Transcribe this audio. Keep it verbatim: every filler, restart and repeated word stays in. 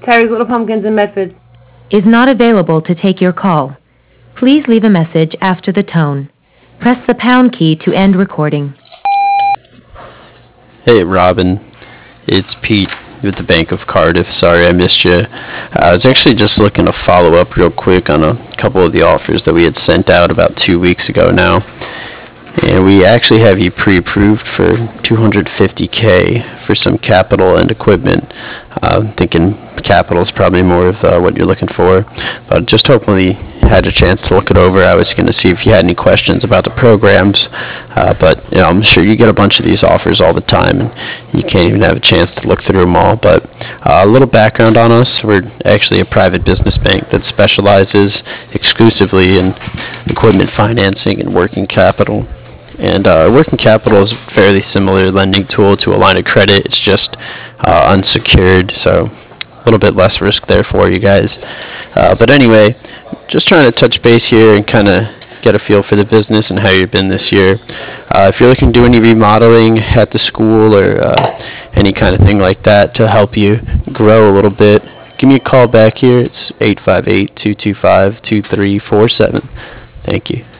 Terry's Little Pumpkins in Medford. Is not available to take your call. Please leave a message after the tone. Press the pound key to end recording. Hey, Robin. It's Pete with the Bank of Cardiff. Sorry I missed you. I was actually just looking to follow up real quick on a couple of the offers that we had sent out about two weeks ago now. And we actually have you pre-approved for two hundred fifty K for some capital and equipment. Uh, thinking capital is probably more of uh, what you're looking for. But just hopefully had a chance to look it over. I was going to see if you had any questions about the programs. Uh, but you know, I'm sure you get a bunch of these offers all the time, and you can't even have a chance to look through them all. But uh, a little background on us. We're actually a private business bank that specializes exclusively in equipment financing and working capital. And uh, working capital is a fairly similar lending tool to a line of credit. It's just uh, unsecured, so a little bit less risk there for you guys. Uh, but anyway, just trying to touch base here and kind of get a feel for the business and how you've been this year. Uh, if you're looking to do any remodeling at the school or uh, any kind of thing like that to help you grow a little bit, give me a call back here. It's eight five eight, two two five, two three four seven. Thank you.